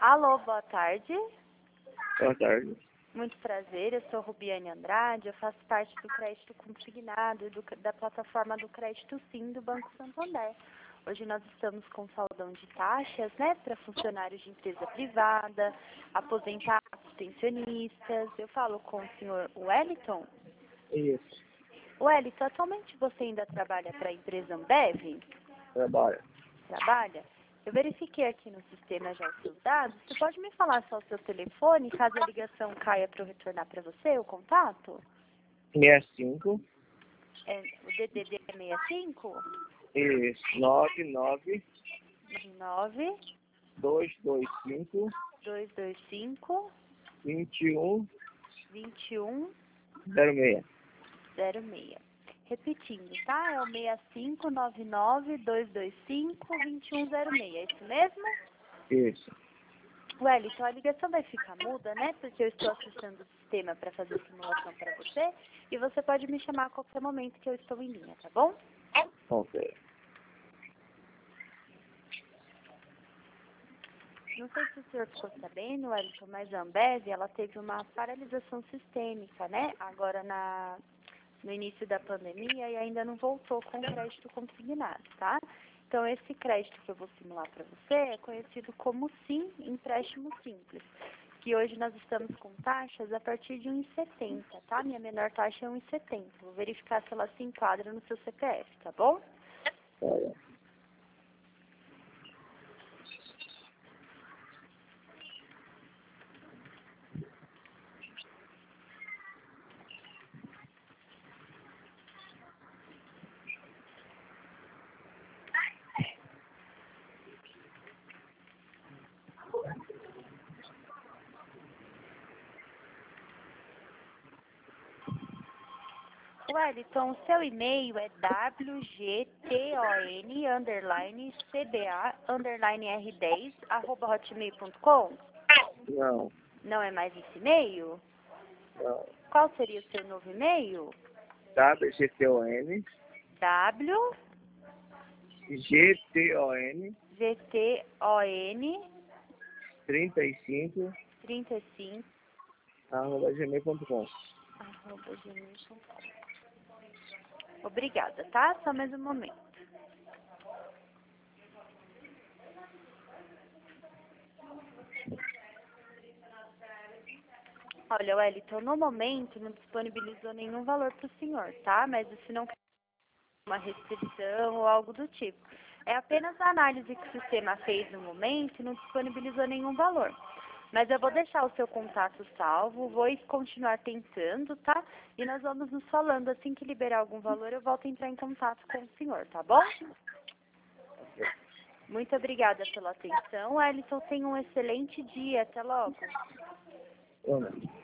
Alô, boa tarde. Boa tarde. Muito prazer, eu sou Rubiane Andrade, eu faço parte do crédito consignado da plataforma do Crédito Sim do Banco Santander. Hoje nós estamos com saldão de taxas, né, para funcionários de empresa privada, aposentados, pensionistas. Eu falo com o senhor Wellington. Isso. Wellington, atualmente você ainda trabalha para a empresa Ambev? Trabalha. Trabalha? Eu verifiquei aqui no sistema já os seus dados. Você pode me falar só o seu telefone, caso a ligação caia para eu retornar para você, o contato? 65. O DDD é 65? Isso. 99 9 225 225 21 21 06. 06. Repetindo, tá? É o 6599 225 2106. É isso mesmo? Isso. Wellington, a ligação vai ficar muda, né? Porque eu estou acessando o sistema para fazer a simulação para você. E você pode me chamar a qualquer momento que eu estou em linha, tá bom? Ok. Não sei se o senhor ficou sabendo, Wellington, mas a Ambev, ela teve uma paralisação sistêmica, né? Agora no início da pandemia e ainda não voltou com o crédito consignado, tá? Então, esse crédito que eu vou simular para você é conhecido como SIM, empréstimo simples, que hoje nós estamos com taxas a partir de 1,70, tá? Minha menor taxa é 1,70. Vou verificar se ela se enquadra no seu CPF, tá bom? Olha. Wellington, o seu e-mail é wgton_cba_r10@hotmail.com? Não. Não é mais esse e-mail? Não. Qual seria o seu novo e-mail? WGTON. W GTON. GTON 35 35 @gmail.com. @gmail.com. Obrigada, tá? Só mais um momento. Olha, Wellington, no momento não disponibilizou nenhum valor para o senhor, tá? Mas isso não quer dizer uma restrição ou algo do tipo. É apenas a análise que o sistema fez no momento e não disponibilizou nenhum valor. Mas eu vou deixar o seu contato salvo, vou continuar tentando, tá? E nós vamos nos falando. Assim que liberar algum valor, eu volto a entrar em contato com o senhor, tá bom? Muito obrigada pela atenção. Wellington, tenha um excelente dia. Até logo. Não.